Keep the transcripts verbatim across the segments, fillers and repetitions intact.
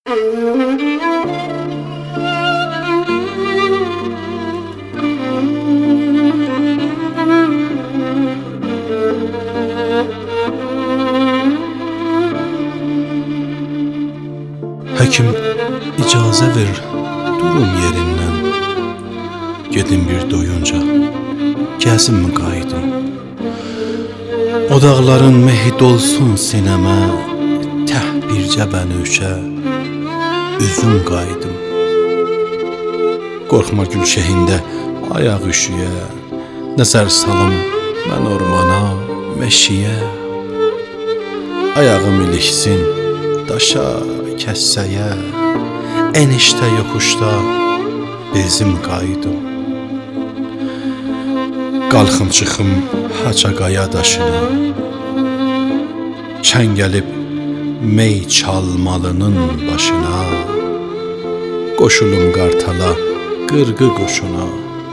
Həkim, icazə ver, durum yerindən. Gedim bir doyunca, gəzimmi qayıdım. O dağların mehi dolsun sinəmə, təh bircə bənövşə, üzüm qayıdım. Qorxma gülşəhində ayaq üşüyə, nəzər salım mən ormana, meşiyə. Ayağım ilişsin daşa, kəssəyə, enişdə yoxuşda bezim qayıdım. Qalxım çıxım haça qaya daşına, çən gəlib mey çalmalının başına, qoşulum qartala, qırğı qoşuna,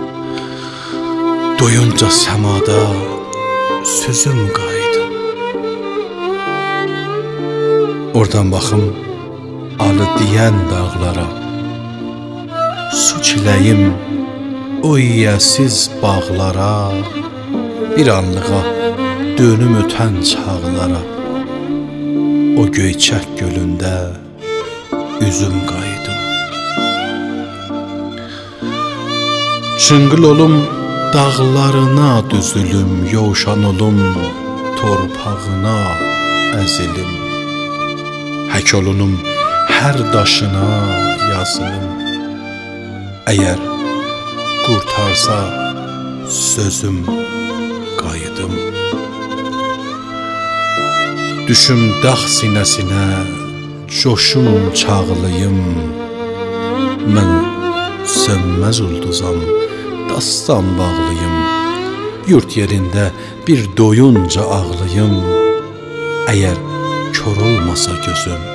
doyunca səmada süzüm qayıdım. Oradan baxım alı deyən dağlara, su çiləyim o yiyəsiz bağlara, bir anlığa dönüm ötən çağlara, o göyçək gölündə üzüm qayıdım. Çıngıl olum dağlarına düzülüm, yovşan olum torpağına əzilim. Hək olunum hər daşına yazılım. Əgər qurtarsa sözüm qayıdım. Düşüm dağ sinəsinə, coşum çağlayım. Mən sönməz ulduzam, dastan bağlıyım. Yurt yerində bir doyunca ağlayım. Əgər kör olmasa gözüm,